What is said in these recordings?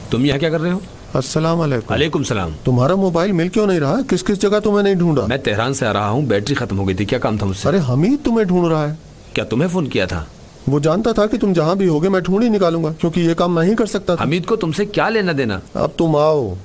तुम यहाँ क्या कर रहे हो? अस्सलाम वालेकुम। वालेकुम सलाम। तुम्हारा मोबाइल मिल क्यों नहीं रहा? किस किस जगह तुम्हें नहीं ढूंढा? मैं तेहरान से आ रहा हूँ, बैटरी खत्म हो गई थी। क्या काम था मुझसे? अरे हमीद तुम्हें ढूंढ रहा है। क्या तुम्हें फोन किया था? वो जानता था कि तुम जहाँ भी होगे मैं ढूंढ ही निकालूंगा, क्योंकि ये काम मैं ही कर सकता था। हमीद को तुमसे क्या लेना देना? अब तुम आओ।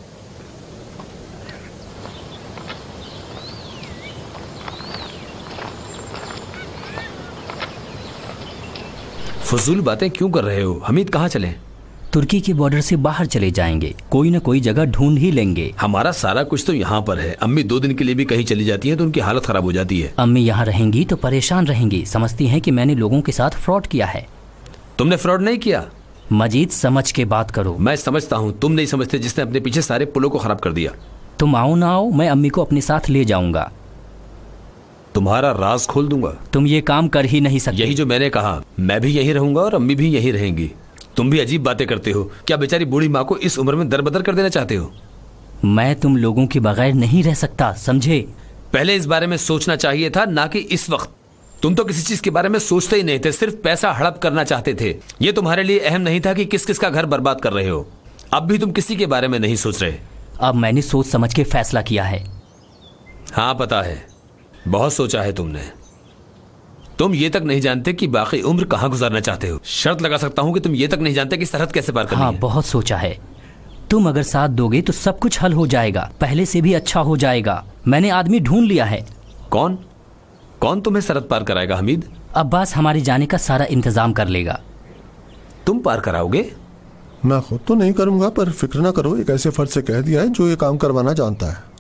फजूल बातें क्यों कर रहे हो? हमीद कहाँ चले? तुर्की के बॉर्डर से बाहर चले जाएंगे, कोई ना कोई जगह ढूंढ ही लेंगे। हमारा सारा कुछ तो यहाँ पर है। अम्मी 2 दिन के लिए भी कहीं चली जाती हैं तो उनकी हालत खराब हो जाती है। अम्मी यहाँ रहेंगी तो परेशान रहेंगी, समझती हैं कि मैंने लोगों के साथ फ्रॉड किया है। तुमने फ्रॉड नहीं किया। मजीद समझ के बात करो। मैं समझता हूँ, तुम नहीं समझते जिसने अपने पीछे सारे पुलों को खराब कर दिया। तुम आओ ना आओ, मैं अम्मी को अपने साथ ले जाऊंगा। तुम्हारा राज खोल दूंगा। तुम ये काम कर ही नहीं सकते। यही जो मैंने कहा, मैं भी यहीं रहूंगा और अम्मी भी यहीं रहेंगी। तुम भी अजीब बातें करते हो। क्या बेचारी बूढ़ी माँ को इस उम्र में दरबदर कर देना चाहते हो? मैं तुम लोगों के बगैर नहीं रह सकता, समझे? पहले इस बारे में सोचना चाहिए था, ना कि इस वक्त। तुम तो किसी चीज के बारे में सोचते ही नहीं थे, सिर्फ पैसा हड़प करना चाहते थे। ये तुम्हारे लिए अहम नहीं था कि किस किस का घर बर्बाद कर रहे हो। अब भी तुम किसी के बारे में नहीं सोच रहे। अब मैंने सोच समझ के फैसला किया है। हाँ पता है, बहुत सोचा है तुमने। तुम ये तक नहीं जानते कि बाकी उम्र कहाँ गुजारना चाहते हो। शर्त लगा सकता हूँ कि तुम ये तक नहीं जानते कि सरहद कैसे पार करनी है। हाँ, बहुत सोचा है। तुम अगर साथ दोगे तो सब कुछ हल हो जाएगा, पहले से भी अच्छा हो जाएगा। मैंने आदमी ढूंढ लिया है। कौन? कौन तुम्हें सरहद पार कराएगा? हमीद? अब्बास हमारे जाने का सारा इंतजाम कर लेगा। तुम पार कराओगे? मैं खुद तो नहीं करूंगा, पर फिक्र ना करो, एक ऐसे फर्द से कह दिया है जो ये काम करवाना जानता है।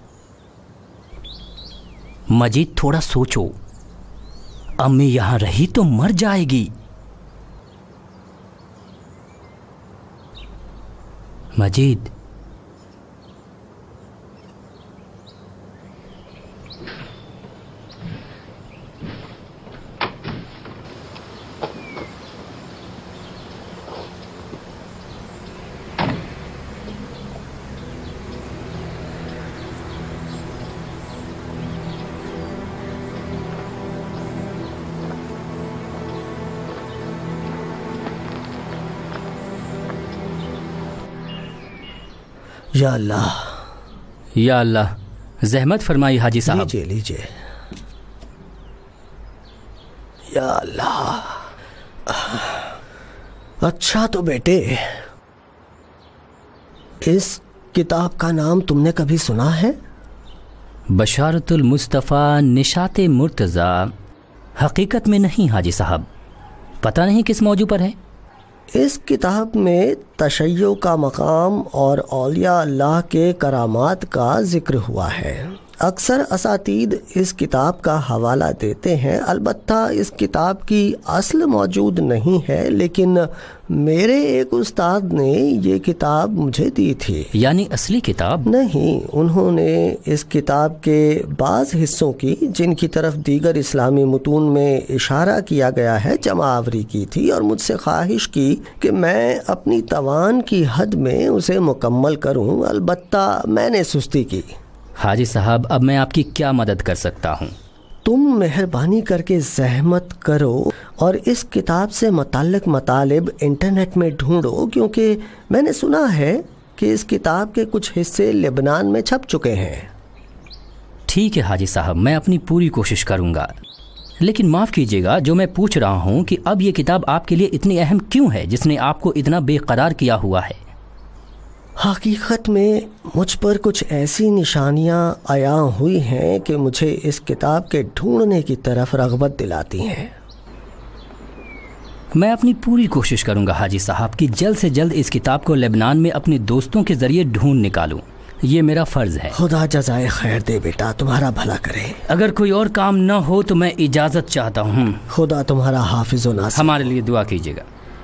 मजीद थोड़ा सोचो, अम्मी यहां रही तो मर जाएगी। मजीद, या अल्लाह, या अल्लाह, ज़हमत फरमाई हाजी साहब। लीजिए लीजिए। या अल्लाह। अच्छा तो बेटे, इस किताब का नाम तुमने कभी सुना है? बशारतुल मुस्तफ़ा निशाते मुर्तज़ा। हकीकत में नहीं हाजी साहब, पता नहीं किस मौजू पर है। इस किताब में तशय्यो का मकाम और औलिया अल्लाह के करामात का जिक्र हुआ है। अक्सर असातीद इस किताब का हवाला देते हैं। अलबत्ता इस किताब की असल मौजूद नहीं है, लेकिन मेरे एक उस्ताद ने ये किताब मुझे दी थी। यानी असली किताब नहीं, उन्होंने इस किताब के बाज़ हिस्सों की, जिनकी तरफ दीगर इस्लामी मुतून में इशारा किया गया है, जमावरी की थी और मुझसे ख्वाहिश की कि मैं अपनी तवान की हद में उसे मुकम्मल करूं। अलबत्ता मैंने सुस्ती की। हाजी साहब, अब मैं आपकी क्या मदद कर सकता हूँ? तुम मेहरबानी करके ज़हमत करो और इस किताब से मुतल्लिक़ मतालिब इंटरनेट में ढूंढो, क्योंकि मैंने सुना है कि इस किताब के कुछ हिस्से लेबनान में छप चुके हैं। ठीक है हाजी साहब, मैं अपनी पूरी कोशिश करूँगा। लेकिन माफ़ कीजिएगा, जो मैं पूछ रहा हूँ कि अब ये किताब आपके लिए इतनी अहम क्यों है, जिसने आपको इतना बेकरार किया हुआ है? हकीकत में मुझ पर कुछ ऐसी निशानियां आया हुई हैं कि मुझे इस किताब के ढूंढने की तरफ रग़बत दिलाती हैं। मैं अपनी पूरी कोशिश करूंगा हाजी साहब कि जल्द से जल्द इस किताब को लेबनान में अपने दोस्तों के ज़रिए ढूंढ निकालूं। ये मेरा फ़र्ज़ है। खुदा जज़ाए खैर दे बेटा, तुम्हारा भला करे। अगर कोई और काम न हो तो मैं इजाज़त चाहता हूँ। खुदा तुम्हारा हाफिज़ व नासिर। हमारे लिए दुआ कीजिएगा।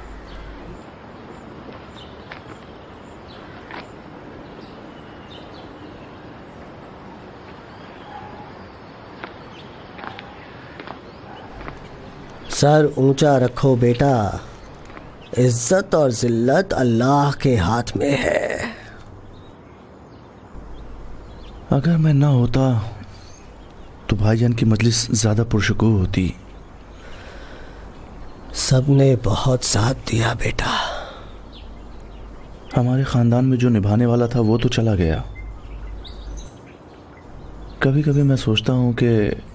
सर ऊंचा रखो बेटा, इज्जत और जिल्लत अल्लाह के हाथ में है। अगर मैं ना होता तो भाईजान की मजलिस ज़्यादा पुरशुकूर होती। सबने बहुत साथ दिया बेटा। हमारे ख़ानदान में जो निभाने वाला था वो तो चला गया। कभी कभी मैं सोचता हूँ कि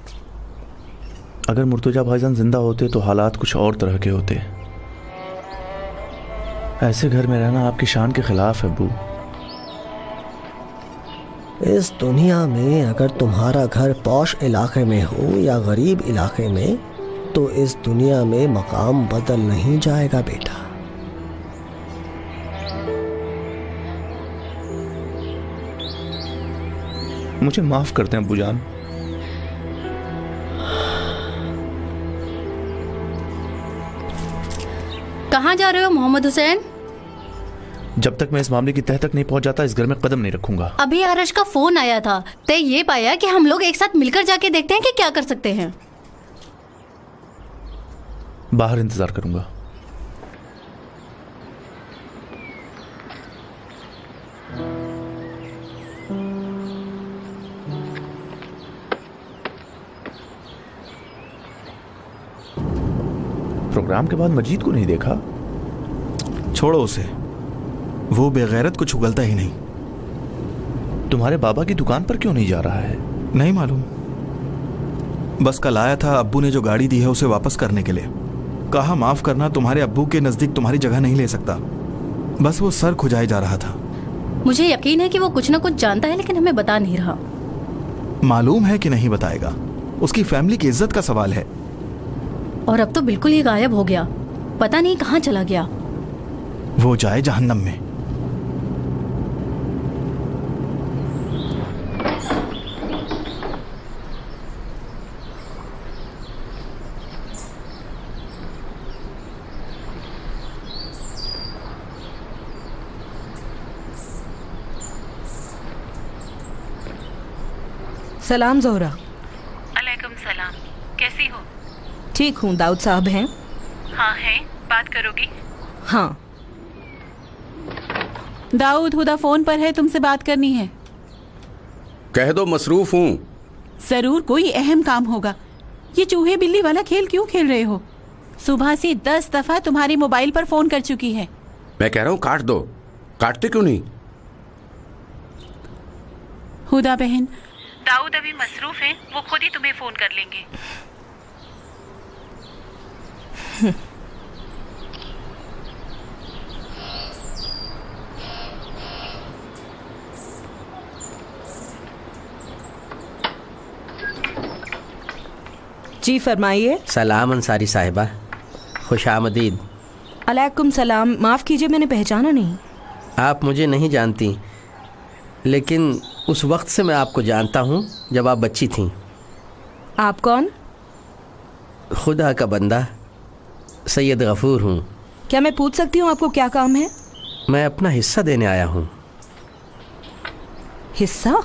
अगर मुर्तजा भाईजान जिंदा होते तो हालात कुछ और तरह के होते। ऐसे घर में रहना आपकी शान के खिलाफ है अब्बू। इस दुनिया में अगर तुम्हारा घर पौश इलाके में हो या गरीब इलाके में, तो इस दुनिया में मकाम बदल नहीं जाएगा बेटा। मुझे माफ करते हैं अब्बू जान। कहाँ जा रहे हो मोहम्मद हुसैन? जब तक मैं इस मामले की तह तक नहीं पहुंच जाता इस घर में कदम नहीं रखूंगा। अभी आरश का फोन आया था, तय ये पाया कि हम लोग एक साथ मिलकर जाके देखते हैं कि क्या कर सकते हैं। बाहर इंतजार करूंगा। प्रोग्राम के बाद मजीद को नहीं देखा। छोड़ो उसे, वो बेगैरत कुछ उगलता ही नहीं। तुम्हारे बाबा की दुकान पर क्यों नहीं जा रहा है? नहीं मालूम, बस कल आया था अब्बू ने जो गाड़ी दी है उसे वापस करने के लिए। कहा माफ करना, तुम्हारे अब्बू के नजदीक तुम्हारी जगह नहीं ले सकता। बस वो सर खुजाए जा रहा था। मुझे यकीन है कि वो कुछ ना कुछ जानता है, लेकिन हमें बता नहीं रहा। मालूम है कि नहीं बताएगा, उसकी फैमिली की इज्जत का सवाल है। और अब तो बिल्कुल ही गायब हो गया, पता नहीं कहाँ चला गया। वो जाए जहन्नम में। सलाम ज़ोहरा। अलैकुम सलाम, कैसी हो? ठीक हूँ। दाऊद साहब हैं? हाँ हैं, बात करोगी? हाँ। दाऊद, हुदा फोन पर है, तुमसे बात करनी है। कह दो मसरूफ हूँ। जरूर कोई अहम काम होगा। ये चूहे बिल्ली वाला खेल क्यों खेल रहे हो? सुबह से 10 दफा तुम्हारे मोबाइल पर फोन कर चुकी है। मैं कह रहा हूँ काट दो। काटते क्यों नहीं? हुदा बहन, दाऊद अभी मसरूफ हैं, वो खुद ही तुम्हें फोन कर लेंगे। जी फरमाइए। सलाम अंसारी साहिबा, खुश आमदीद। अलैकुम सलाम। माफ़ कीजिए, मैंने पहचाना नहीं। आप मुझे नहीं जानती, लेकिन उस वक्त से मैं आपको जानता हूँ जब आप बच्ची थीं। आप कौन? खुदा का बंदा सैयद गफूर हूँ। क्या मैं पूछ सकती हूँ आपको क्या काम है? मैं अपना हिस्सा देने आया हूँ। हिस्सा?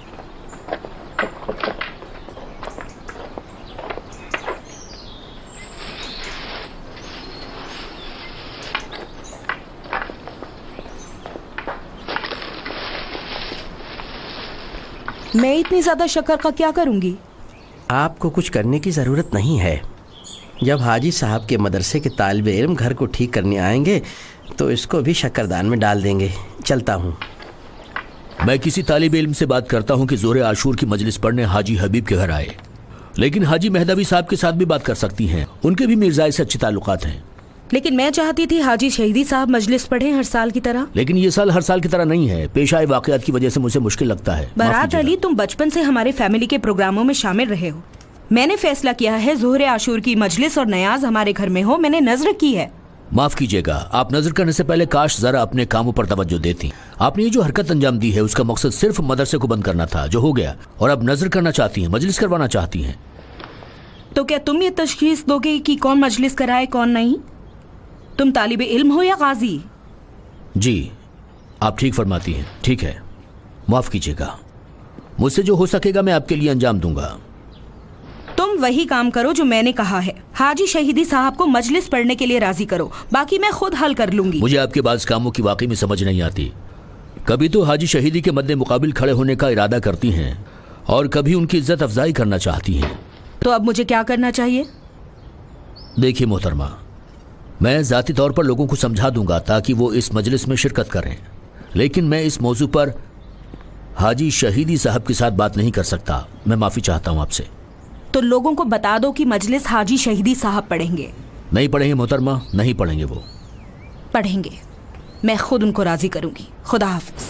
मैं इतनी ज्यादा शक्कर का क्या करूंगी? आपको कुछ करने की ज़रूरत नहीं है। जब हाजी साहब के मदरसे के तालिब इल्म घर को ठीक करने आएंगे तो इसको भी शक्करदान में डाल देंगे। चलता हूँ। मैं किसी तालिब इल्म से बात करता हूँ कि ज़ोरे आशूर की मजलिस पढ़ने हाजी हबीब के घर आए, लेकिन हाजी मेहदवी साहब के साथ भी बात कर सकती हैं। उनके भी मिर्ज़ाए से अच्छे ताल्लुकात हैं। लेकिन मैं चाहती थी हाजी शहीदी साहब मजलिस पढ़ें हर साल की तरह। लेकिन ये साल हर साल की तरह नहीं है। पेश आए वाक़यात की वजह से मुझे मुश्किल लगता है। बारात अली, तुम बचपन से हमारे फैमिली के प्रोग्रामों में शामिल रहे हो। मैंने फैसला किया है ज़ोहरे आशूर की मजलिस और नयाज हमारे घर में हो। मैंने नजर की है। माफ कीजिएगा, आप नजर करने से पहले काश जरा अपने कामों पर तवज्जो देती। आपने ये जो हरकत अंजाम दी है उसका मकसद सिर्फ मदरसे को बंद करना था, जो हो गया, और अब नजर करना चाहती हैं, मजलिस करवाना चाहती हैं। तो क्या तुम ये तशखीस दोगे कि कौन मजलिस कराए कौन नहीं? तुम तालिबे इल्म हो या गाजी? जी, आप ठीक फरमाती हैं। ठीक है, माफ कीजिएगा। मुझसे जो हो सकेगा मैं आपके लिए अंजाम दूंगा। तुम वही काम करो जो मैंने कहा है। हाजी शहीदी साहब को मजलिस पढ़ने के लिए राजी करो, बाकी मैं खुद हल कर लूंगी। मुझे आपके बाज़ कामों की वाकई में समझ नहीं आती। कभी तो हाजी शहीदी के मद्दे मुकाबिल खड़े होने का इरादा करती हैं और कभी उनकी इज्जत अफजाई करना चाहती हैं। तो अब मुझे क्या करना चाहिए? देखिए मोहतरमा, मैं ज़ाती तौर पर लोगों को समझा दूंगा ताकि वो इस मजलिस में शिरकत करें, लेकिन मैं इस मौजू पर हाजी शहीदी साहब के साथ बात नहीं कर सकता। मैं माफ़ी चाहता हूँ आपसे। तो लोगों को बता दो कि मजलिस हाजी शहीदी साहब पढ़ेंगे। नहीं पढ़ेंगे मोहतरमा, नहीं पढ़ेंगे। वो पढ़ेंगे, मैं खुद उनको राजी करूंगी। खुदा हाफिज।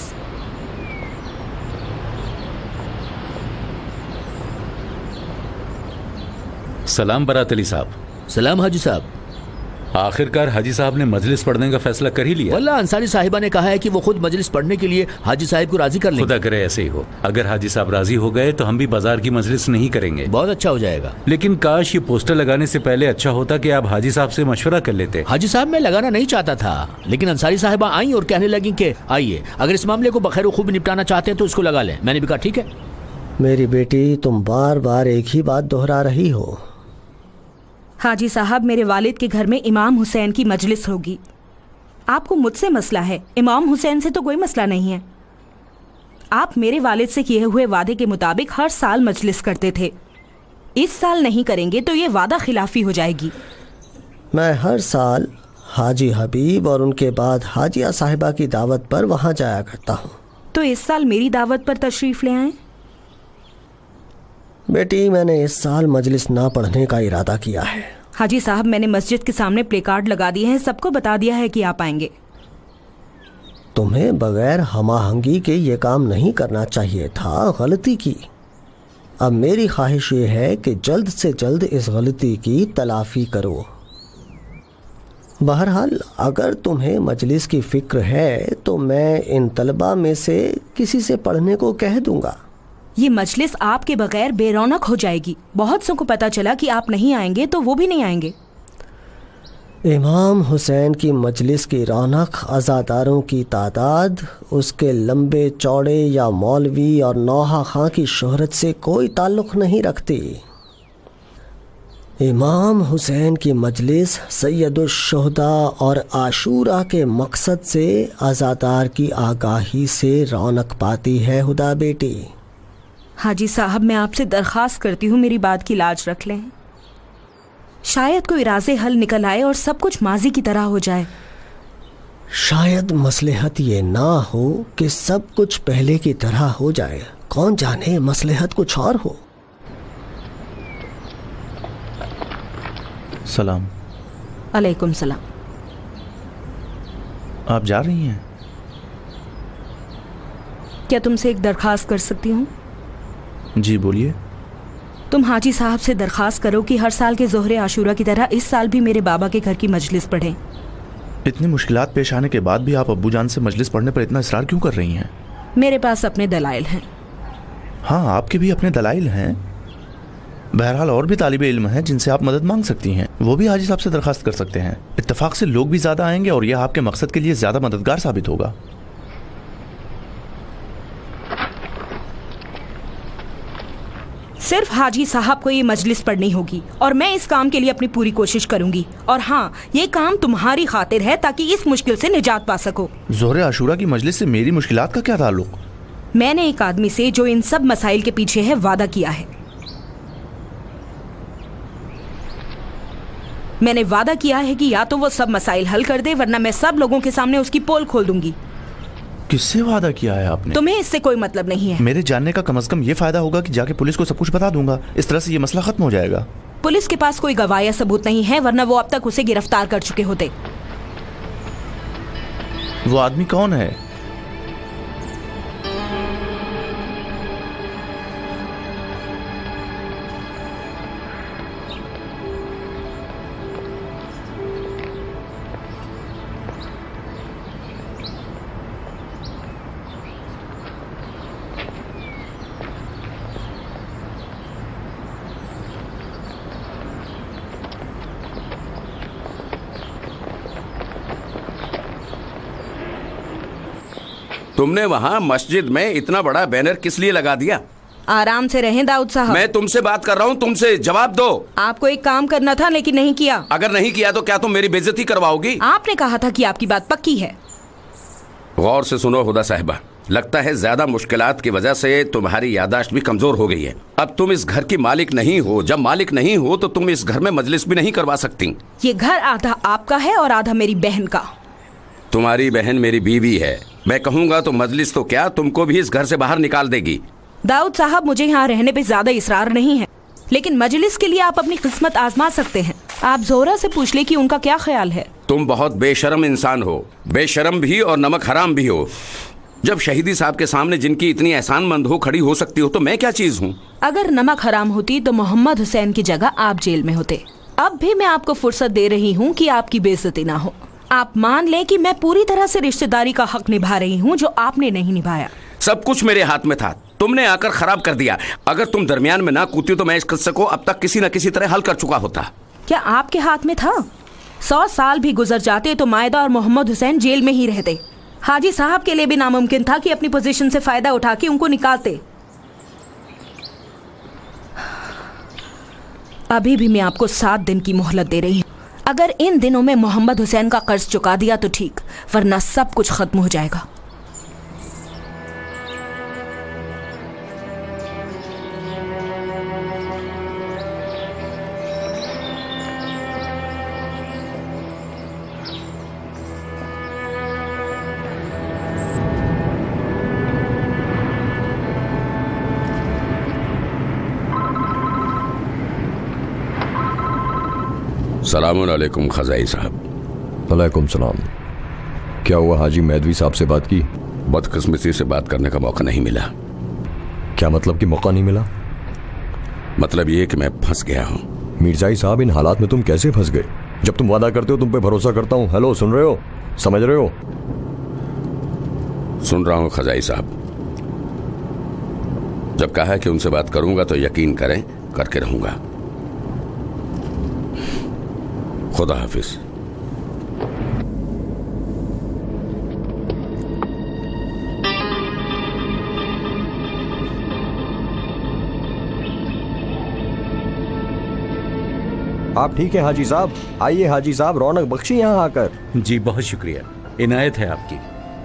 सलाम बरात अली साहब। सलाम हाजी साहब। आखिरकार हाजी साहब ने मजलिस पढ़ने का फैसला कर ही लिया। वल्लाह अंसारी साहिबा ने कहा है कि वो खुद मजलिस पढ़ने के लिए हाजी साहब को राजी कर लेंगे। खुदा करे ऐसे ही हो। अगर हाजी साहब राजी हो गए तो हम भी बाजार की मजलिस नहीं करेंगे। बहुत अच्छा हो जाएगा। लेकिन काश ये पोस्टर लगाने से पहले अच्छा होता कि आप हाजी साहब से मशवरा कर लेते। हाजी साहब मैं लगाना नहीं चाहता था, लेकिन अंसारी साहिबा आई और कहने लगी कि आइए, अगर इस मामले को बखैर खूब निपटाना चाहते हैं तो उसको लगा लें। मैंने भी कहा ठीक है। मेरी बेटी, तुम बार बार एक ही बात दोहरा रही हो। हाजी साहब, मेरे वालिद के घर में इमाम हुसैन की मजलिस होगी। आपको मुझसे मसला है, इमाम हुसैन से तो कोई मसला नहीं है। आप मेरे वालिद से किए हुए वादे के मुताबिक हर साल मजलिस करते थे। इस साल नहीं करेंगे तो ये वादा खिलाफी हो जाएगी। मैं हर साल हाजी हबीब और उनके बाद हाजिया साहिबा की दावत पर वहाँ जाया करता हूँ। तो इस साल मेरी दावत पर तशरीफ ले आए। बेटी, मैंने इस साल मजलिस ना पढ़ने का इरादा किया है। हाजी साहब, मैंने मस्जिद के सामने प्ले कार्ड लगा दिए हैं, सबको बता दिया है कि आप आएंगे। तुम्हें बगैर हमाहंगी के ये काम नहीं करना चाहिए था, गलती की। अब मेरी ख्वाहिश ये है कि जल्द से जल्द इस गलती की तलाफी करो। बहरहाल, अगर तुम्हें मजलिस की फिक्र है तो मैं इन तलबा में से किसी से पढ़ने को कह दूंगा। ये मजलिस आपके बगैर बेरौनक हो जाएगी। बहुत सौ को पता चला कि आप नहीं आएंगे तो वो भी नहीं आएंगे। इमाम हुसैन की मजलिस की रौनक अज़ादारों की तादाद, उसके लंबे चौड़े या मौलवी और नौहा खां की शोहरत से कोई ताल्लुक़ नहीं रखती। इमाम हुसैन की मजलिस सैयदुश्शुहदा और आशूरा के मकसद से अज़ादार की आगाही से रौनक पाती है। हुदा बेटी। हाजी साहब, मैं आपसे दरख्वास्त करती हूँ मेरी बात की लाज रख लें। शायद कोई राज़े हल निकल आए और सब कुछ माजी की तरह हो जाए। शायद मसलहत ये ना हो कि सब कुछ पहले की तरह हो जाए। कौन जाने मसलहत कुछ और हो। सलाम। अलैकुम सलाम। आप जा रही हैं? क्या तुमसे एक दरख्वास्त कर सकती हूँ? जी बोलिए। तुम हाजी साहब से दरख्वास्त करो कि हर साल के ज़ोहरे आशूरा की तरह इस साल भी मेरे बाबा के घर की मजलिस पढ़ें। इतनी मुश्किलात पेश आने के बाद भी आप अब्बू जान से मजलिस पढ़ने पर इतना इसरार क्यों कर रही हैं? मेरे पास अपने दलाइल हैं। हाँ, आपके भी अपने दलाइल हैं। बहरहाल और भी तालिबे इल्म हैं जिनसे आप मदद मांग सकती हैं। वो भी हाजी साहब से दरख्वास्त कर सकते हैं। इत्तेफाक से लोग भी ज़्यादा आएंगे और यह आपके मकसद के लिए ज़्यादा मददगार साबित होगा। सिर्फ हाजी साहब को ये मजलिस पढ़नी होगी और मैं इस काम के लिए अपनी पूरी कोशिश करूंगी। और हाँ, ये काम तुम्हारी खातिर है ताकि इस मुश्किल से निजात पा सको। ज़ोहरे आशूरा की मजलिस से मेरी मुश्किलात का क्या ताल्लुक? मैंने एक आदमी से जो इन सब मसाइल के पीछे है वादा किया है। मैंने वादा किया है कि या तो वो सब मसाइल हल कर दे, वरना मैं सब लोगों के सामने उसकी पोल खोल दूंगी। किससे वादा किया है आपने? तुम्हें इससे कोई मतलब नहीं है। मेरे जानने का कम से कम ये फायदा होगा कि जाके पुलिस को सब कुछ बता दूंगा। इस तरह से ये मसला खत्म हो जाएगा। पुलिस के पास कोई गवाह या सबूत नहीं है, वरना वो अब तक उसे गिरफ्तार कर चुके होते। वो आदमी कौन है? तुमने वहाँ मस्जिद में इतना बड़ा बैनर किस लिए लगा दिया? आराम से रहें दाऊद साहब। मैं तुमसे बात कर रहा हूँ, तुमसे जवाब दो। आपको एक काम करना था लेकिन नहीं किया। अगर नहीं किया तो क्या तुम मेरी बेइज्जती करवाओगी? आपने कहा था कि आपकी बात पक्की है। गौर से सुनो हुदा साहिबा, लगता है ज्यादा मुश्किलात की वजह से तुम्हारी याददाश्त भी कमजोर हो गई है। अब तुम इस घर की मालिक नहीं हो। जब मालिक नहीं हो तो तुम इस घर में मजलिस भी नहीं करवा सकती। ये घर आधा आपका है और आधा मेरी बहन का। तुम्हारी बहन मेरी बीवी है। मैं कहूँगा तो मजलिस तो क्या, तुमको भी इस घर से बाहर निकाल देगी। दाऊद साहब, मुझे यहाँ रहने पे ज्यादा इसरार नहीं है, लेकिन मजलिस के लिए आप अपनी किस्मत आजमा सकते हैं। आप जोहरा से पूछ ले कि उनका क्या ख्याल है। तुम बहुत बेशर्म इंसान हो, बेशर्म भी और नमक हराम भी हो। जब शहीदी साहब के सामने जिनकी इतनी एहसानमंद हो खड़ी हो सकती हो तो मैं क्या चीज हूँ। अगर नमक हराम होती तो मोहम्मद हुसैन की जगह आप जेल में होते। अब भी मैं आपको फुर्सत दे रही हूँ कि आपकी बेइज्जती ना हो। आप मान लें कि मैं पूरी तरह से रिश्तेदारी का हक निभा रही हूँ जो आपने नहीं निभाया। सब कुछ मेरे हाथ में था, तुमने आकर खराब कर दिया। अगर तुम दरमियान में ना कूदती तो मैं इस किस्से को अब तक किसी न किसी तरह हल कर चुका होता। क्या आपके हाथ में था? 100 साल भी गुजर जाते तो मायदा और मोहम्मद हुसैन जेल में ही रहते। हाजी साहब के लिए भी नामुमकिन था कि अपनी पोजीशन से फायदा उठा के उनको निकालते। अभी भी मैं आपको 7 दिन की मोहलत दे रही हूँ। अगर इन दिनों में मोहम्मद हुसैन का कर्ज चुका दिया तो ठीक, वरना सब कुछ खत्म हो जाएगा। सलामुअलैकुम खजाई साहब। वालेकुम सलाम। क्या हुआ, हाजी मैदवी साहब से बात की? बदकिस्मती से बात करने का मौका नहीं मिला। क्या मतलब कि मौका नहीं मिला? मतलब ये कि मैं फंस गया हूँ। मिर्जाई साहब, इन हालात में तुम कैसे फंस गए? जब तुम वादा करते हो तुम पे भरोसा करता हूँ। हेलो, सुन रहे हो? समझ रहे हो? सुन रहा हूँ खजाई साहब। जब कहा कि उनसे बात करूंगा तो यकीन करें करके रहूंगा। खुदा हाफिज। आप ठीक हैं हाजी साहब? आइए हाजी साहब, रौनक बख्शी यहाँ आकर। जी बहुत शुक्रिया, इनायत है आपकी।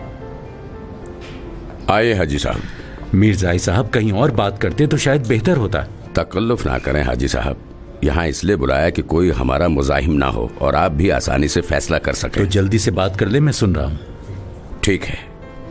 आइए हाजी साहब। मीरजाई साहब कहीं और बात करते तो शायद बेहतर होता। तकल्लुफ ना करें हाजी साहब, यहाँ इसलिए बुलाया कि कोई हमारा मुजाहिम ना हो और आप भी आसानी से फैसला कर सकें। तो जल्दी से बात कर ले, मैं सुन रहा हूँ। ठीक है।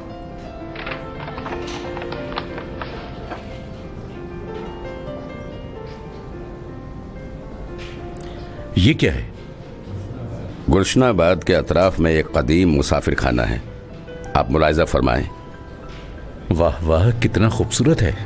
ये क्या है? गुलशनाबाद के अतराफ में एक कदीम मुसाफिर खाना है, आप मुलाहिजा फरमाएं। वाह वाह, कितना खूबसूरत है।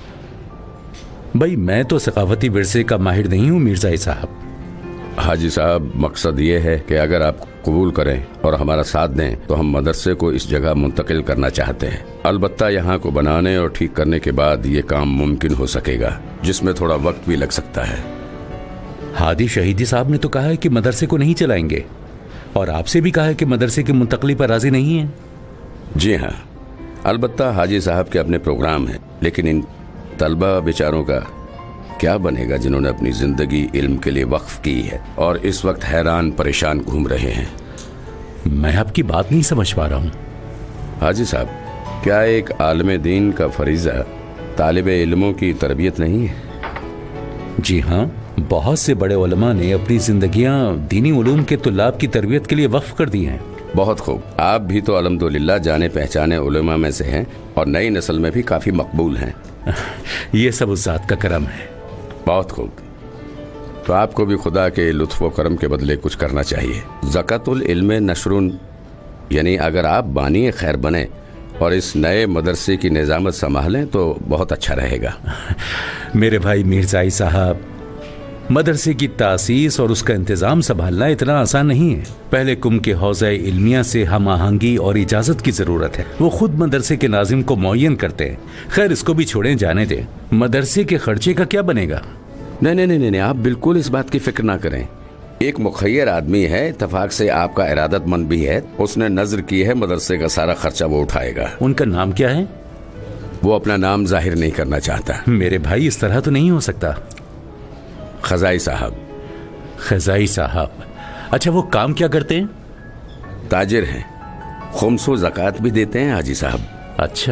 भाई मैं तो सकाफती विरसे का माहिर नहीं हूँ मिर्जाई साहब। हाजी साहब, मकसद ये है कि अगर आप कबूल करें और हमारा साथ दें तो हम मदरसे को इस जगह मुंतकिल करना चाहते हैं। अलबत्ता यहाँ को बनाने और ठीक करने के बाद ये काम मुमकिन हो सकेगा, जिसमें थोड़ा वक्त भी लग सकता है। हादी शहीदी साहब ने तो कहा है कि मदरसे को नहीं चलाएंगे, और आपसे भी कहा है कि मदरसे की मुंतकली पर राजी नहीं है। जी हाँ, अलबत्ता हाजी साहब के अपने प्रोग्राम हैं, लेकिन इन तलबा बेचारों का क्या बनेगा जिन्होंने अपनी जिंदगी इल्म के लिए वक्फ की है और इस वक्त हैरान परेशान घूम रहे हैं। मैं आपकी बात नहीं समझ पा रहा हूँ। हाजी साहब, क्या एक आलिम दीन का फरीजा तालिबे इल्मों की तरबियत नहीं है? जी हाँ, बहुत से बड़े उलमा ने अपनी जिंदगियां दीनी उलूम के तुल्लाब की तरबियत के लिए वक्फ कर दी हैं। बहुत खूब, आप भी तो अल्हम्दुलिल्लाह जाने पहचाने उलमा में से हैं और नई नस्ल में भी काफी मकबूल हैं। ये सब उस जात का करम है। बहुत खूब, तो आपको भी खुदा के लुत्फ व करम के बदले कुछ करना चाहिए। ज़कातुल इल्म नशरुन, यानी अगर आप बानी खैर बने और इस नए मदरसे की निजामत संभालें तो बहुत अच्छा रहेगा। मेरे भाई मिर्जाई साहब, मदरसे की तासीस और उसका इंतजाम संभालना इतना आसान नहीं है। पहले कुम के हौज़े इल्मिया से हम आहंगी और इजाजत की जरूरत है। वो खुद मदरसे के नाजिम को मुअय्यन करते हैं। खैर, इसको भी छोड़ें, जाने दें। मदरसे के खर्चे का क्या बनेगा? नहीं, आप बिल्कुल इस बात की फिक्र ना करें। एक मुखय्यर आदमी है, इत्तफाक से आपका इरादतमंद भी है, उसने नजर की है मदरसे का सारा खर्चा वो उठाएगा। उनका नाम क्या है? वो अपना नाम जाहिर नहीं करना चाहता। मेरे भाई, इस तरह तो नहीं हो सकता। खजाई साहब। खजाई साहब, अच्छा वो काम क्या करते हैं? ताजिर हैं, खुम्सो ज़कात भी देते हैं हाजी साहब। अच्छा,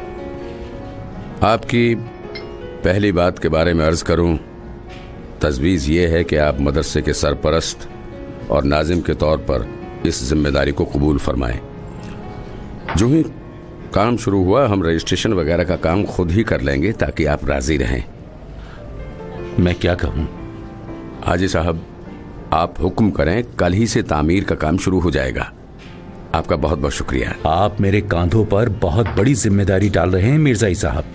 आपकी पहली बात के बारे में अर्ज करूं, तजवीज़ ये है कि आप मदरसे के सरपरस्त और नाजिम के तौर पर इस जिम्मेदारी को कबूल फरमाएं। जो ही काम शुरू हुआ हम रजिस्ट्रेशन वगैरह का काम खुद ही कर लेंगे ताकि आप राजी रहें। मैं क्या कहूं? हाजी साहब, आप हुक्म करें, कल ही से तामीर का काम शुरू हो जाएगा। आपका बहुत बहुत शुक्रिया। आप मेरे कांधों पर बहुत बड़ी जिम्मेदारी डाल रहे हैं मिर्जाई साहब।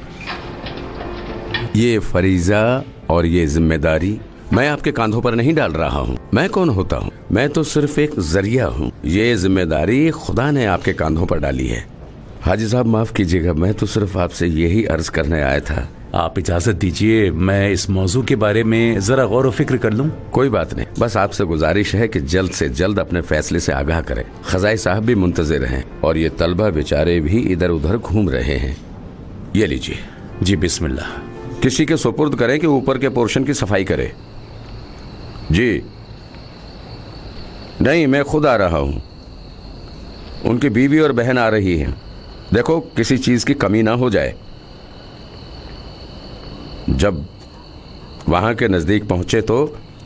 ये फरीजा और ये जिम्मेदारी मैं आपके कांधों पर नहीं डाल रहा हूँ। मैं कौन होता हूँ? मैं तो सिर्फ एक जरिया हूँ। ये जिम्मेदारी खुदा ने आपके कांधों पर डाली है। हाजी साहब माफ कीजिएगा, मैं तो सिर्फ आपसे यही अर्ज करने आया था। आप इजाजत दीजिए, मैं इस मौजू के बारे में जरा गौर व फिक्र कर लूं। कोई बात नहीं, बस आपसे गुजारिश है कि जल्द से जल्द अपने फैसले से आगाह करें। खजाई साहब भी मुंतजिर हैं और ये तलबा बेचारे भी इधर उधर घूम रहे हैं। ये लीजिए। जी बिस्मिल्लाह। किसी के सुपुर्द करें कि ऊपर के पोर्शन की सफाई करे। जी नहीं, मैं खुद आ रहा हूँ। उनकी बीवी और बहन आ रही हैं। देखो किसी चीज की कमी ना हो जाए। जब वहां के नजदीक पहुंचे तो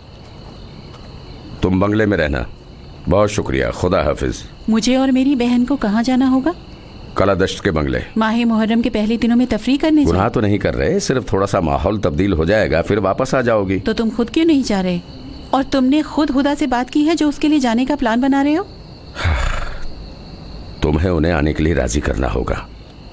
तुम बंगले में रहना। बहुत शुक्रिया, खुदा हाफिज। मुझे और मेरी बहन को कहाँ जाना होगा? कलादश्त के बंगले। माह मुहर्रम के पहले दिनों में तफरीह करने? गुनाह तो नहीं कर रहे, सिर्फ थोड़ा सा माहौल तब्दील हो जाएगा, फिर वापस आ जाओगी। तो तुम खुद क्यों नहीं जा रहे? और तुमने खुद हुदा से बात की है जो उसके लिए जाने का प्लान बना रहे हो? तुम्हें उन्हें आने के लिए राजी करना होगा।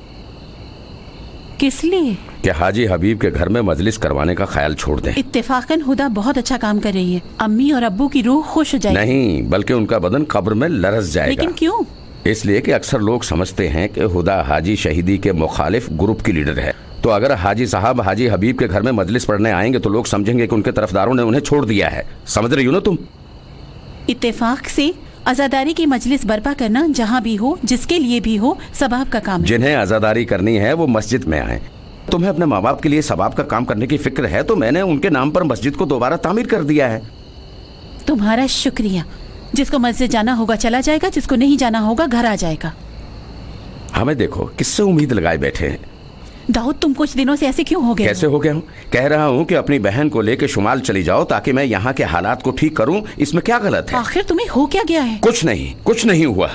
किस लिए? कि हाजी हबीब के घर में मजलिस करवाने का ख्याल छोड़ दें। इत्तेफाकन हुदा बहुत अच्छा काम कर रही है। अम्मी और अब्बू की रूह खुश हो जाएगी। नहीं, बल्कि उनका बदन कब्र में लरस जाएगा। लेकिन क्यों? इसलिए कि अक्सर लोग समझते हैं कि हुदा हाजी शहीदी के मुखालिफ ग्रुप की लीडर है। तो अगर हाजी साहब हाजी हबीब के घर में मजलिस पढ़ने आएंगे तो लोग समझेंगे कि उनके तरफदारों ने उन्हें छोड़ दिया है। समझ रही हो ना तुम? इत्तेफाक से आजादारी की मजलिस बर्पा करना जहाँ भी हो, जिसके लिए भी हो, सबाब का काम है। जिन्हें आजादारी करनी है वो मस्जिद में आए। तुम्हें अपने माँ बाप के लिए सबाब का काम करने की फिक्र है तो मैंने उनके नाम पर मस्जिद को दोबारा तामीर कर दिया है। तुम्हारा शुक्रिया। जिसको मस्जिद जाना होगा चला जाएगा, जिसको नहीं जाना होगा घर आ जाएगा। हमें देखो किससे उम्मीद लगाए बैठे हैं। दाऊद, तुम कुछ दिनों से ऐसे क्यों हो गए? कैसे हो गया हूँ? कह रहा हूँ कि अपनी बहन को लेकर शुमाल चली जाओ ताकि मैं यहाँ के हालात को ठीक करूँ। इसमें क्या गलत है? आखिर तुम्हें हो क्या गया है? कुछ नहीं, कुछ नहीं हुआ।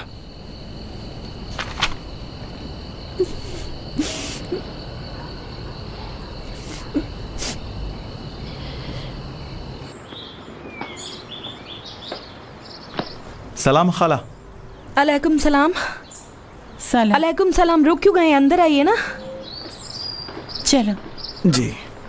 सलाम खाला। अलैकुम सलाम। सलाम। अलैकुम सलाम। रुक क्यों गए? अंदर आइए ना। चलो। जी।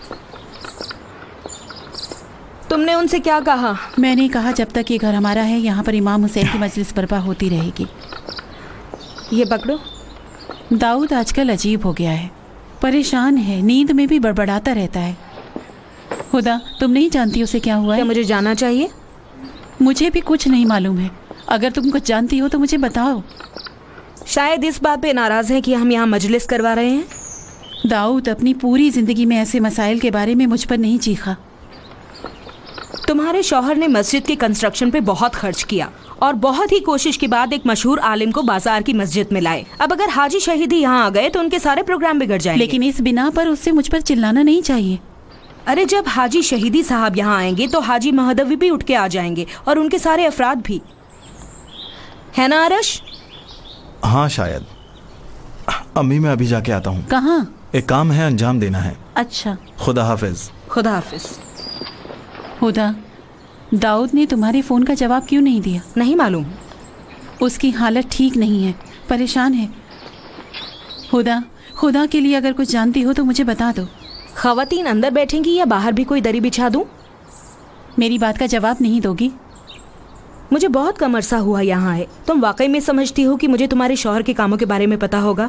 तुमने उनसे क्या कहा? मैंने कहा जब तक ये घर हमारा है यहाँ पर इमाम हुसैन की मजलिस बर्पा होती रहेगी। ये पकड़ो। दाऊद आजकल अजीब हो गया है, परेशान है, नींद में भी बड़बड़ाता रहता है। खुदा, तुम नहीं जानती उसे क्या हुआ है? क्या मुझे जानना चाहिए? मुझे भी कुछ नहीं मालूम है। अगर तुम कुछ जानती हो तो मुझे बताओ। शायद इस बात पे नाराज हैं कि हम यहाँ मजलिस करवा रहे हैं। दाऊद अपनी पूरी जिंदगी में ऐसे मसाइल के बारे में मुझ पर नहीं चीखा। तुम्हारे शौहर ने मस्जिद के कंस्ट्रक्शन पे बहुत खर्च किया और बहुत ही कोशिश के बाद एक मशहूर आलिम को बाजार की मस्जिद में लाए। अब अगर हाजी शहीदी यहाँ आ गए तो उनके सारे प्रोग्राम बिगड़ जाएंगे। लेकिन इस बिना पर उससे मुझ पर चिल्लाना नहीं चाहिए। अरे जब हाजी शहीदी साहब यहाँ आएंगे तो हाजी महदवी भी उठ के आ जाएंगे और उनके सारे अफराद भी, है ना आरश? हाँ शायद। अम्मी मैं अभी जाके आता हूँ। कहाँ? एक काम है, अंजाम देना है। अच्छा। खुदा हाफिज। खुदा हाफिज। खुदा, दाऊद ने तुम्हारे फोन का जवाब क्यों नहीं दिया? नहीं मालूम। उसकी हालत ठीक नहीं है, परेशान है। खुदा, खुदा के लिए अगर कुछ जानती हो तो मुझे बता दो। खवातीन अंदर बैठेंगी या बाहर भी कोई दरी बिछा दूं? मेरी बात का जवाब नहीं दोगी? मुझे बहुत कम अरसा हुआ यहाँ है। तुम वाकई में समझती हो कि मुझे तुम्हारे शौहर के कामों के बारे में पता होगा?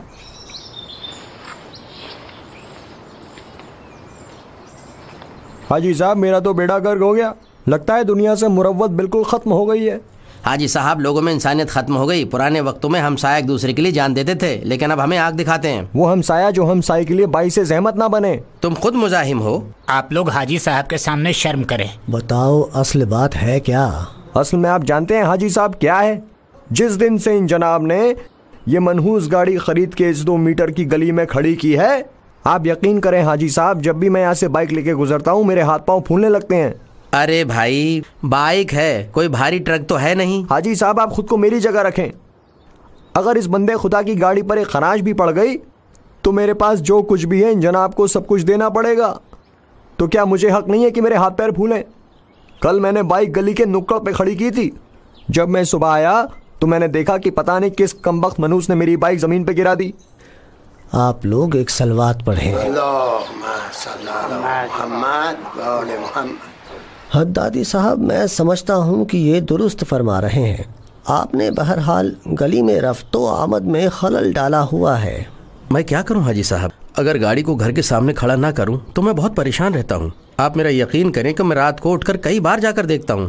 हाजी साहब, मेरा तो बेड़ा गर्क हो गया। लगता है दुनिया से मुरव्वत बिल्कुल खत्म हो गई है। हाजी साहब, लोगों में इंसानियत खत्म हो गई। पुराने वक्तों में हमसाया एक दूसरे के लिए जान देते थे, लेकिन अब हमें आग दिखाते हैं। वो हमसाया जो हमसाये के लिए बाई से जहमत ना बने। तुम खुद मुजाहिम हो। आप लोग हाजी साहब के सामने शर्म करें। बताओ असल बात है क्या? असल में आप जानते हैं हाजी साहब क्या है? जिस दिन से इन जनाब ने ये मनहूस गाड़ी खरीद के इस 2 मीटर की गली में खड़ी की है। आप यकीन करें हाजी साहब, जब भी मैं यहाँ से बाइक लेके गुजरता हूँ मेरे हाथ पांव फूलने लगते हैं। अरे भाई, बाइक है, कोई भारी ट्रक तो है नहीं। हाजी साहब, आप खुद को मेरी जगह रखें। अगर इस बंदे खुदा की गाड़ी पर एक खराश भी पड़ गई तो मेरे पास जो कुछ भी है जनाब को सब कुछ देना पड़ेगा। तो क्या मुझे हक नहीं है कि मेरे हाथ पैर फूलें? कल मैंने बाइक गली के नुक्कड़ पे खड़ी की थी। जब मैं सुबह आया तो मैंने देखा कि पता नहीं किस कमबख्त मनूस ने मेरी बाइक जमीन पे गिरा दी। आप लोग एक सलवात पढ़ें। हद्दादी साहब, मैं समझता हूँ कि ये दुरुस्त फरमा रहे हैं। आपने बहरहाल गली में रफ्तो आमद में खलल डाला हुआ है। मैं क्या करूं हाजी साहब, अगर गाड़ी को घर के सामने खड़ा ना करूं तो मैं बहुत परेशान रहता हूं। आप मेरा यकीन करें कि मैं रात को उठकर कई बार जाकर देखता हूं।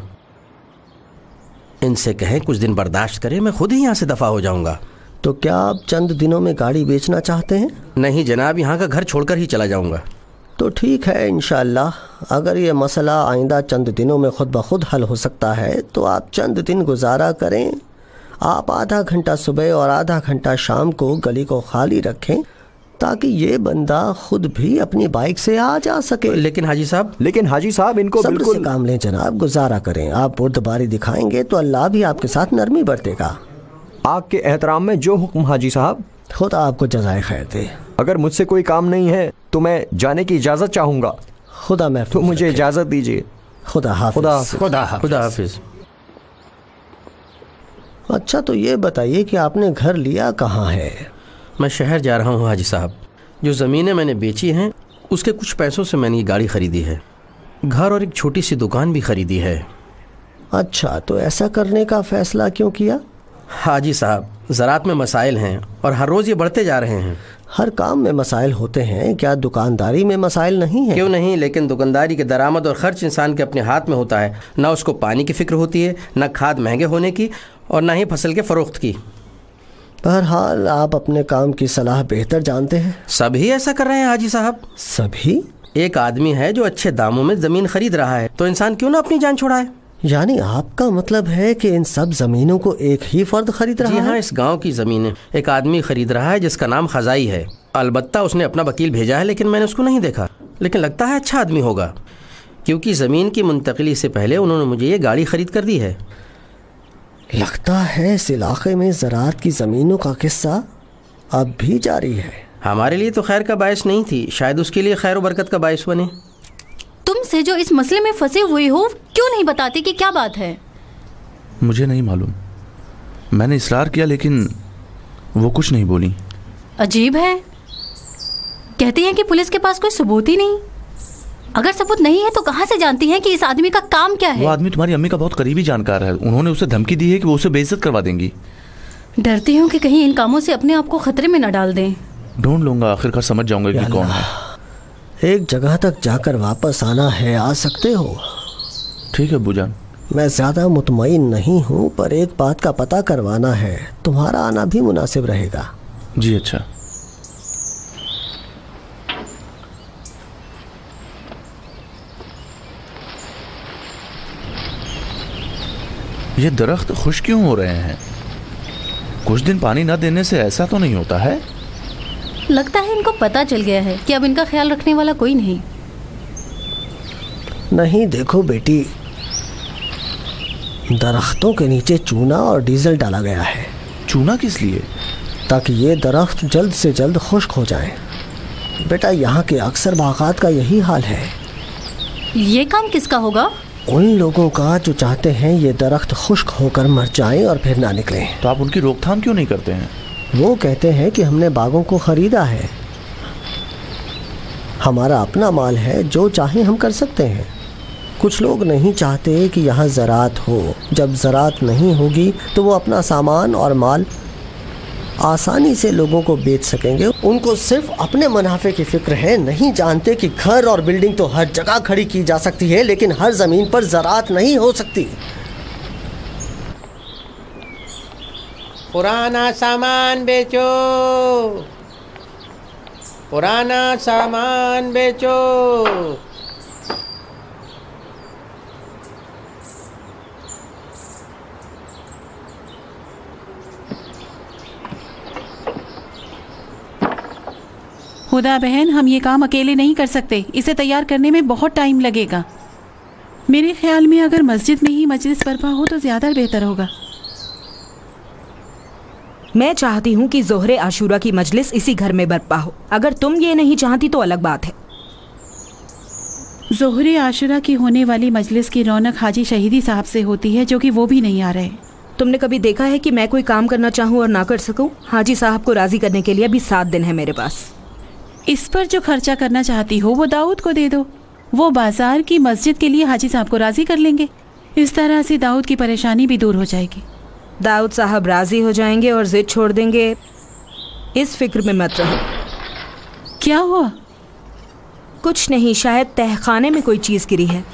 इनसे कहें कुछ दिन बर्दाश्त करें, मैं खुद ही यहाँ से दफा हो जाऊंगा। तो क्या आप चंद दिनों में गाड़ी बेचना चाहते हैं? नहीं जनाब, यहाँ का घर छोड़कर ही चला जाऊंगा। तो ठीक है, इंशाअल्लाह अगर ये मसला आइंदा चंद दिनों में खुद ब खुद हल हो सकता है तो आप चंद दिन गुजारा करें। आप आधा घंटा सुबह और आधा घंटा शाम को गली को खाली रखें ताकि ये बंदा खुद भी अपनी बाइक से आ जा सके। लेकिन हाजी साहब इनको सब्र बिल्कुल से काम लें जनाब, गुजारा करें। आप बुर्दबारी दिखाएंगे तो अल्लाह भी आपके साथ नरमी बरतेगा। आपके एहतराम में जो हुक्म हाजी साहब। खुदा आपको जज़ाए खैर दे। अगर मुझसे कोई काम नहीं है तो मैं जाने की इजाज़त चाहूँगा। खुदा महफूज तो मुझे इजाज़त दीजिए। खुदा हाफिज। अच्छा, तो ये बताइए कि आपने घर लिया कहाँ है? मैं शहर जा रहा हूँ हाजी साहब। जो ज़मीनें मैंने बेची हैं उसके कुछ पैसों से मैंने ये गाड़ी ख़रीदी है। घर और एक छोटी सी दुकान भी ख़रीदी है। अच्छा, तो ऐसा करने का फ़ैसला क्यों किया? हाजी साहब, ज़राअत में मसाइल हैं और हर रोज़ ये बढ़ते जा रहे हैं। हर काम में मसाइल होते हैं, क्या दुकानदारी में मसाइल नहीं है? क्यों नहीं, लेकिन दुकानदारी के दरामद और खर्च इंसान के अपने हाथ में होता है। ना उसको पानी की फ़िक्र होती है, ना खाद महंगे होने की, और ना ही फसल के फ़रोख्त की। बहरहाल आप अपने काम की सलाह बेहतर जानते हैं। सभी ऐसा कर रहे हैं हाजी साहब। सभी? एक आदमी है जो अच्छे दामों में ज़मीन खरीद रहा है, तो इंसान क्यों ना अपनी जान छुड़ाए। यानी आपका मतलब है कि इन सब ज़मीनों को एक ही फ़र्द खरीद रहा है? जी हाँ, इस गांव की ज़मीनें एक आदमी खरीद रहा है जिसका नाम खजाई है। अलबत्ता उसने अपना वकील भेजा है, लेकिन मैंने उसको नहीं देखा। लेकिन लगता है अच्छा आदमी होगा, क्योंकि ज़मीन की मुंतकिली से पहले उन्होंने मुझे ये गाड़ी खरीद कर दी है। लगता है इस इलाके में ज़राअत की ज़मीनों का किस्सा अब भी जारी है। हमारे लिए तो खैर का बायस नहीं थी, शायद उसके लिए खैर व बरकत का बायस बने। तुमसे जो इस मसले में फंसे हुए हो, क्यों नहीं बताते कि क्या बात है? मुझे नहीं मालूम। मैंने इसरार किया लेकिन वो कुछ नहीं बोली। अजीब है, कहती हैं कि पुलिस के पास कोई सबूत ही नहीं। अगर सबूत नहीं है तो कहाँ से जानती हैं कि इस आदमी का काम क्या है? वो आदमी तुम्हारी अम्मी का बहुत करीबी जानकार है। उन्होंने उसे धमकी दी है कि वो उसे बेइज्जत करवा देंगी। डरती हूँ कि कहीं इन कामों से अपने आप को खतरे में न डाल दें। ढूंढ लूंगा, आखिरकार समझ जाऊंगा कि कौन है। एक जगह तक जाकर वापस आना है, आ सकते हो? ठीक है अब्बूजान। मैं ज़्यादा मुतमईन नहीं हूँ, पर एक बात का पता करवाना है। तुम्हारा आना भी मुनासिब रहेगा। जी अच्छा। ये दरख्त खुश क्यों हो रहे हैं? कुछ दिन पानी न देने से ऐसा तो नहीं होता है? लगता है इनको पता चल गया है कि अब इनका ख्याल रखने वाला कोई नहीं। नहीं, देखो बेटी, दरख्तों के नीचे चूना और डीजल डाला गया है। चूना किस लिए? ताकि ये दरख्त जल्द से जल्द खुश्क हो जाएं। बेटा, यहाँ के अक्सर बागात का यही हाल है। ये काम किसका होगा? उन लोगों का जो चाहते हैं ये दरख्त खुश्क होकर मर जाएं और फिर ना निकलें। तो आप उनकी रोकथाम क्यों नहीं करते हैं? वो कहते हैं कि हमने बागों को खरीदा है, हमारा अपना माल है, जो चाहे हम कर सकते हैं। कुछ लोग नहीं चाहते कि यहाँ ज़राअत हो। जब ज़राअत नहीं होगी तो वो अपना सामान और माल आसानी से लोगों को बेच सकेंगे। उनको सिर्फ अपने मुनाफे की फिक्र है, नहीं जानते कि घर और बिल्डिंग तो हर जगह खड़ी की जा सकती है, लेकिन हर ज़मीन पर ज़राअत नहीं हो सकती। पुराना सामान बेचो, पुराना सामान बेचो। खुदा बहन, हम ये काम अकेले नहीं कर सकते। इसे तैयार करने में बहुत टाइम लगेगा। मेरे ख्याल में अगर मस्जिद में ही मजलिस बर्पा हो तो ज्यादा बेहतर होगा। मैं चाहती हूँ कि ज़ोहरे आशूरा की मजलिस इसी घर में बर्पा हो। अगर तुम ये नहीं चाहती तो अलग बात है। ज़ोहरे आशूरा की होने वाली मजलिस की रौनक हाजी शहीदी साहब से होती है, जो कि वो भी नहीं आ रहे। तुमने कभी देखा है कि मैं कोई काम करना चाहूँ और ना कर सकूँ? हाजी साहब को राजी करने के लिए अभी 7 दिन है मेरे पास। इस पर जो खर्चा करना चाहती हो वो दाऊद को दे दो। वो बाजार की मस्जिद के लिए हाजी साहब को राजी कर लेंगे। इस तरह से दाऊद की परेशानी भी दूर हो जाएगी। दाऊद साहब राजी हो जाएंगे और जिद छोड़ देंगे, इस फिक्र में मत रहो। क्या हुआ? कुछ नहीं, शायद तहखाने में कोई चीज गिरी है।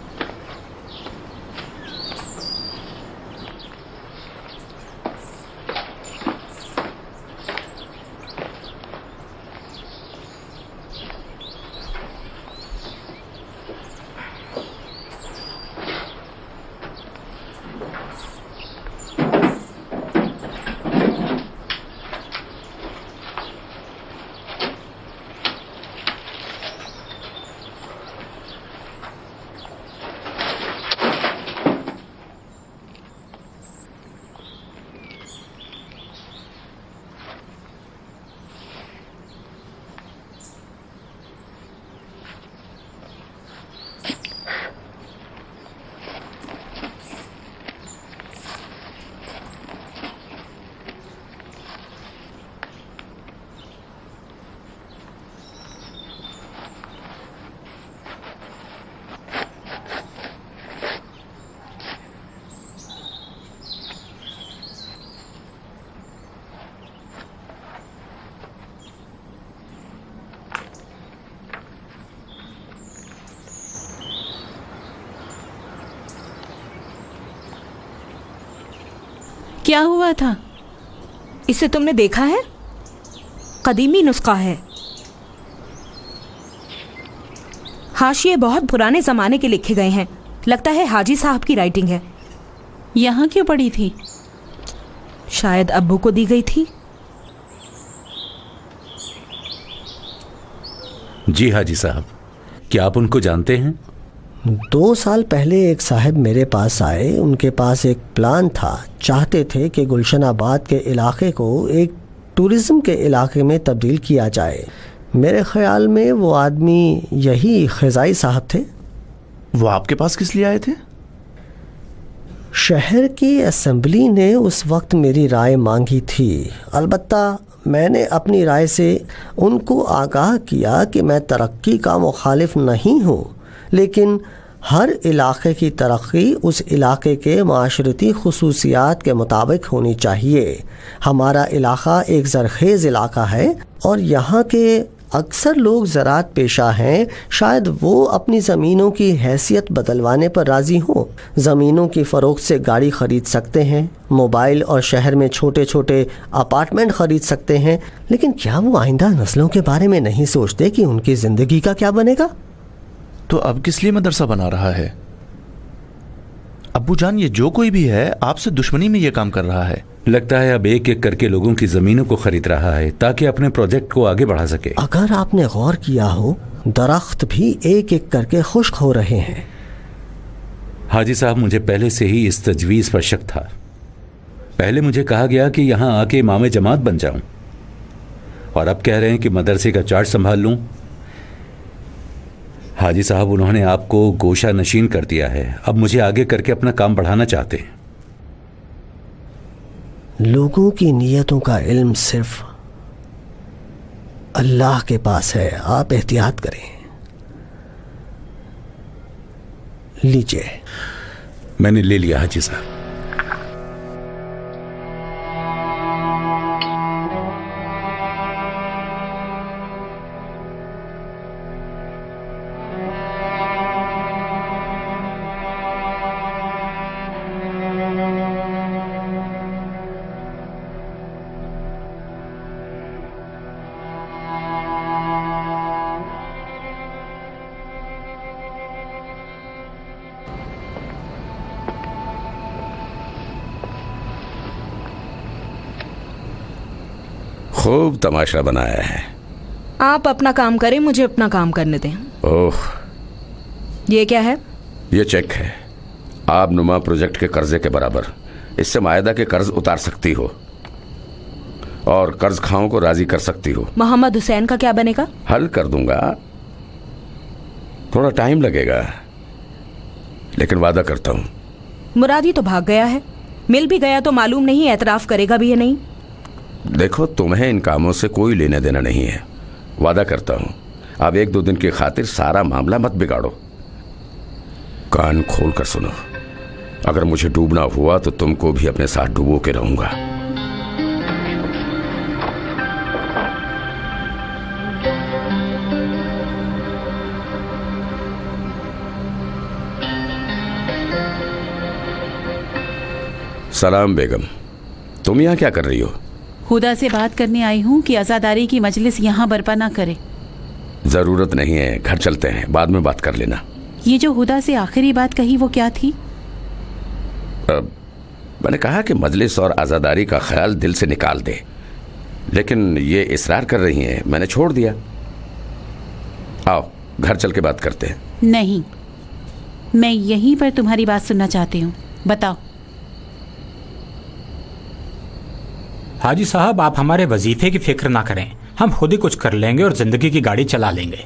क्या हुआ था? इसे तुमने देखा है? कदीमी नुस्खा है। हाशिए बहुत पुराने जमाने के लिखे गए हैं। लगता है हाजी साहब की राइटिंग है। यहाँ क्यों पड़ी थी? शायद अब्बू को दी गई थी। जी हाजी साहब, क्या आप उनको जानते हैं? 2 साल पहले एक साहब मेरे पास आए। उनके पास एक प्लान था। चाहते थे कि गुलशनाबाद के इलाके को एक टूरिज्म के इलाके में तब्दील किया जाए। मेरे ख्याल में वो आदमी यही खजाई साहब थे। वो आपके पास किस लिए आए थे? शहर की असेंबली ने उस वक्त मेरी राय मांगी थी। अलबत्ता मैंने अपनी राय से उनको आगाह किया कि मैं तरक्की का मुखालिफ नहीं हूँ, लेकिन हर इलाके की तरक्की उस इलाके के माशरती खुसूसियात के मुताबिक होनी चाहिए। हमारा इलाका एक ज़रखेज़ इलाका है और यहाँ के अक्सर लोग ज़राअत पेशा हैं। शायद वो अपनी ज़मीनों की हैसियत बदलवाने पर राज़ी हों। ज़मीनों की फ़रोख्त से गाड़ी ख़रीद सकते हैं, मोबाइल और शहर में छोटे छोटे अपार्टमेंट ख़रीद सकते हैं, लेकिन क्या वो आइंदा नस्लों के बारे में नहीं सोचते कि उनकी ज़िंदगी का क्या बनेगा? तो अब किस लिए मदरसा बना रहा है? अब्बू जान, ये जो कोई भी है आपसे दुश्मनी में ये काम कर रहा है। लगता है अब एक एक करके लोगों की जमीनों को खरीद रहा है ताकि अपने प्रोजेक्ट को आगे बढ़ा सके। अगर आपने गौर किया हो, दरख्त भी एक एक करके खुश्क हो रहे हैं। हाजी साहब, मुझे पहले से ही इस तजवीज पर शक था। पहले मुझे कहा गया कि यहाँ आके इमाम जमात बन जाऊं, और अब कह रहे हैं कि मदरसे का चार्ज संभाल लूं। हाजी साहब, उन्होंने आपको गोशा नशीन कर दिया है। अब मुझे आगे करके अपना काम बढ़ाना चाहते हैं। लोगों की नीयतों का इल्म सिर्फ अल्लाह के पास है। आप एहतियात करें। लीजिए। मैंने ले लिया हाजी साहब। खूब तमाशा बनाया है। आप अपना काम करें, मुझे अपना काम करने दें। ओह, ये क्या है? ये चेक है आप नुमा प्रोजेक्ट के कर्जे के बराबर। इससे मायदा के कर्ज उतार सकती हो और कर्ज खाओं को राजी कर सकती हो। मोहम्मद हुसैन का क्या बनेगा? हल कर दूंगा, थोड़ा टाइम लगेगा, लेकिन वादा करता हूं। मुरादी तो भाग गया है, मिल भी गया तो मालूम नहीं एतराफ करेगा भी या नहीं। देखो, तुम्हें इन कामों से कोई लेना देना नहीं है। वादा करता हूं, अब 1-2 दिन की खातिर सारा मामला मत बिगाड़ो। कान खोल कर सुनो, अगर मुझे डूबना हुआ तो तुमको भी अपने साथ डूबो के रहूंगा। सलाम बेगम, तुम यहाँ क्या कर रही हो? खुदा से बात करने आई हूँ कि आज़ादारी की मजलिस यहाँ बर्पा ना करे। जरूरत नहीं है, घर चलते हैं, बाद में बात कर लेना। ये जो हुदा से आखिरी बात कही वो क्या थी? मैंने कहा कि मजलिस और आज़ादारी का ख्याल दिल से निकाल दे, लेकिन ये इसरार कर रही हैं, मैंने छोड़ दिया। आओ घर चल के बात करते हैं। नहीं, मैं यहीं पर तुम्हारी बात सुनना चाहती हूँ, बताओ। हाजी साहब, आप हमारे वजीफे की फिक्र ना करें, हम खुद ही कुछ कर लेंगे और जिंदगी की गाड़ी चला लेंगे।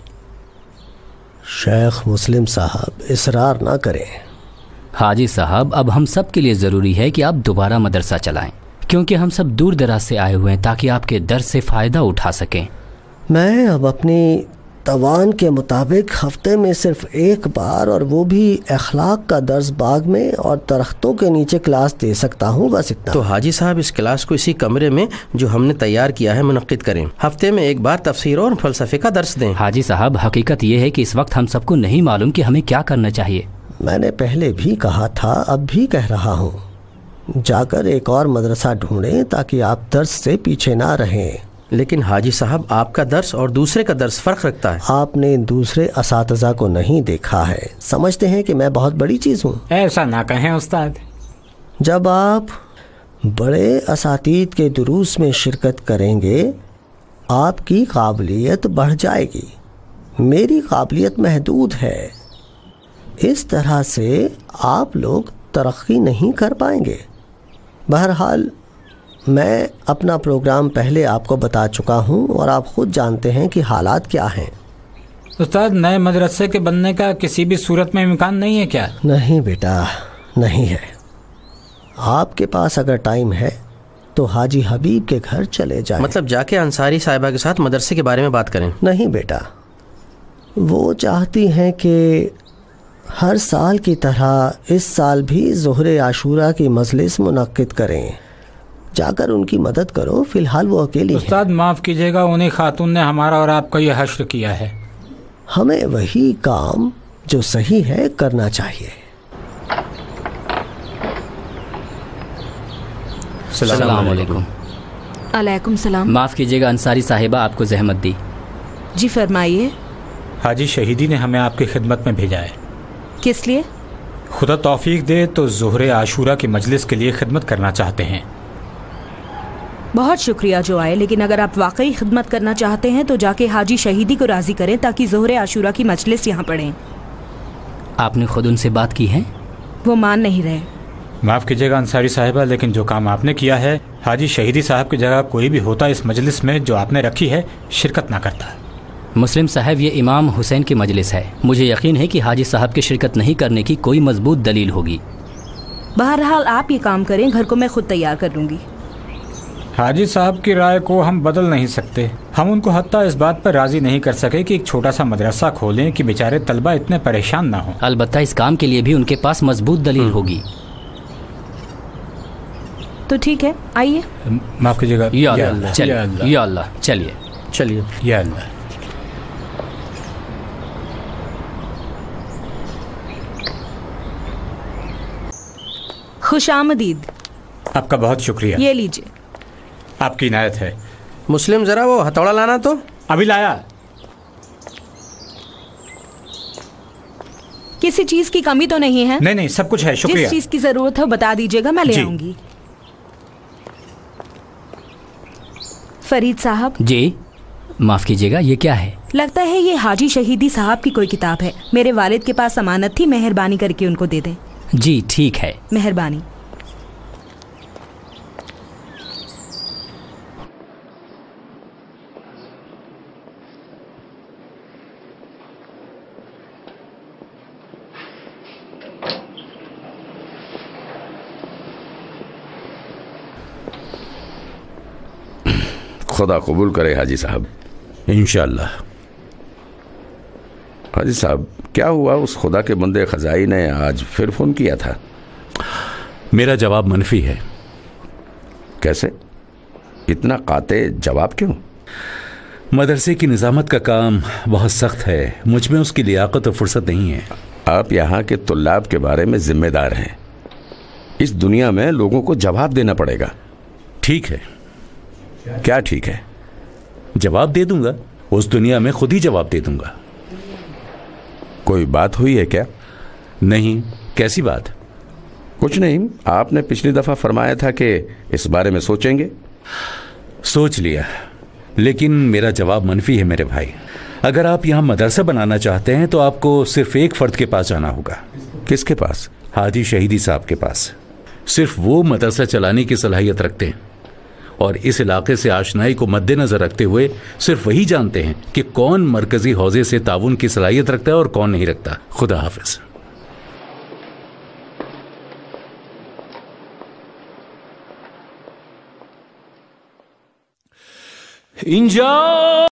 शेख मुस्लिम साहब, इसरार ना करें। हाजी साहब, अब हम सब के लिए ज़रूरी है कि आप दोबारा मदरसा चलाएं, क्योंकि हम सब दूर दराज से आए हुए हैं ताकि आपके दर्स से फ़ायदा उठा सकें। मैं अब अपनी तवान के मुताबिक हफ्ते में सिर्फ एक बार, और वो भी अखलाक का दर्स बाग में और दरख्तों के नीचे क्लास दे सकता हूँ, बस इतना। तो हाजी साहब, इस क्लास को इसी कमरे में जो हमने तैयार किया है मुनक्किद करें। हफ्ते में एक बार तफसीर और फ़लसफ़े का दर्स दें। हाजी साहब, हकीकत ये है कि इस वक्त हम सबको नहीं मालूम कि हमें क्या करना चाहिए। मैंने पहले भी कहा था, अब भी कह रहा हूँ, जाकर एक और मदरसा ढूंढें ताकि आप दर्स से पीछे ना रहें। लेकिन हाजी साहब, आपका दर्स और दूसरे का दर्स फ़र्क रखता है। आपने दूसरे असातिज़ा को नहीं देखा है, समझते हैं कि मैं बहुत बड़ी चीज़ हूँ। ऐसा ना कहें उस्ताद। जब आप बड़े असातीद के दुरूस में शिरकत करेंगे, आपकी काबिलियत बढ़ जाएगी। मेरी काबिलियत महदूद है, इस तरह से आप लोग तरक्की नहीं कर पाएंगे। बहरहाल, मैं अपना प्रोग्राम पहले आपको बता चुका हूँ और आप खुद जानते हैं कि हालात क्या हैं। उस्ताद, नए मदरसे के बनने का किसी भी सूरत में इम्कान नहीं है क्या? नहीं बेटा, नहीं है। आपके पास अगर टाइम है तो हाजी हबीब के घर चले जाएं। मतलब जाके अंसारी साहिबा के साथ मदरसे के बारे में बात करें? नहीं बेटा, वो चाहती हैं कि हर साल की तरह इस साल भी ज़ोहरे आशूरा की मजलिस मुनक्किद करें। जाकर उनकी मदद करो, फिलहाल वो अकेली हैं। उस्ताद माफ़ कीजिएगा, उन्हीं खातून ने हमारा और आपका ये हश्र किया है। हमें वही काम जो सही है करना चाहिए। अस्सलाम वालेकुम। अलैकुम सलाम। माफ़ कीजिएगा अंसारी साहिबा, आपको जहमत दी। जी फरमाइए। हाजी शहीदी ने हमें आपकी खिदमत में भेजा है। किस लिए? खुदा तौफीक दे तो ज़ोहरे आशूरा की मजलिस के लिए खिदमत करना चाहते हैं। बहुत शुक्रिया जो आए, लेकिन अगर आप वाकई खिदमत करना चाहते हैं तो जाके हाजी शहीदी को राज़ी करें ताकि ज़ोहरे आशूरा की मजलिस यहाँ पढ़ें। आपने खुद उनसे बात की है? वो मान नहीं रहे। माफ़ कीजिएगा अंसारी साहिबा, लेकिन जो काम आपने किया है, हाजी शहीदी साहब की जगह कोई भी होता इस मजलिस में जो आपने रखी है शिरकत ना करता। मुस्लिम साहब, ये इमाम हुसैन की मजलिस है। मुझे यकीन है कि हाजी साहब की शिरकत नहीं करने की कोई मजबूत दलील होगी। बहरहाल आप ये काम करें, घर को मैं खुद तैयार कर लूँगी। हाजी साहब की राय को हम बदल नहीं सकते। हम उनको हत्ता इस बात पर राजी नहीं कर सके कि एक छोटा सा मदरसा खोलें कि बेचारे तलबा इतने परेशान ना हो। अलबत्ता इस काम के लिए भी उनके पास मजबूत दलील होगी। तो ठीक है, आइए। माफ कीजिएगा। या अल्लाह, चलिए। या अल्लाह, चलिए चलिए। या अल्लाह। खुशामदीद। आपका बहुत शुक्रिया। ये लीजिए। आपकी इनायत है। मुस्लिम, जरा वो हथौड़ा लाना। तो अभी लाया। किसी चीज की कमी तो नहीं है? नहीं, सब कुछ है, शुक्रिया। जिस चीज की जरूरत हो बता दीजिएगा, मैं ले आऊंगी। फरीद साहब जी, माफ कीजिएगा, ये क्या है? लगता है ये हाजी शहीदी साहब की कोई किताब है। मेरे वालिद के पास अमानत थी, मेहरबानी करके उनको दे दें। जी ठीक है। मेहरबानी। खुदा कबूल करे हाजी साहब। इंशाल्लाह। हाजी साहब, क्या हुआ उस खुदा के बंदे खजाई ने आज फिर फोन किया था? मेरा जवाब मनफी है। कैसे? इतना काते जवाब क्यों? मदरसे की निजामत का काम बहुत सख्त है, मुझ में उसकी लियाकत और फुर्सत नहीं है। आप यहाँ के तुल्लाब के बारे में जिम्मेदार हैं। इस दुनिया में लोगों को जवाब देना पड़ेगा। ठीक है। क्या ठीक है? जवाब दे दूंगा, उस दुनिया में खुद ही जवाब दे दूंगा। कोई बात हुई है क्या? नहीं। कैसी बात? कुछ नहीं, आपने पिछली दफा फरमाया था कि इस बारे में सोचेंगे। सोच लिया, लेकिन मेरा जवाब मनफी है मेरे भाई। अगर आप यहाँ मदरसा बनाना चाहते हैं तो आपको सिर्फ एक फर्द के पास जाना होगा। किसके पास? हाजी शहीदी साहब के पास। सिर्फ वो मदरसा चलाने की सलाहियत रखते हैं और इस इलाके से आशनाई को मद्देनजर रखते हुए सिर्फ वही जानते हैं कि कौन मरकजी हौजे से ताउन की सलाहियत रखता है और कौन नहीं रखता। खुदा हाफिज। इंजा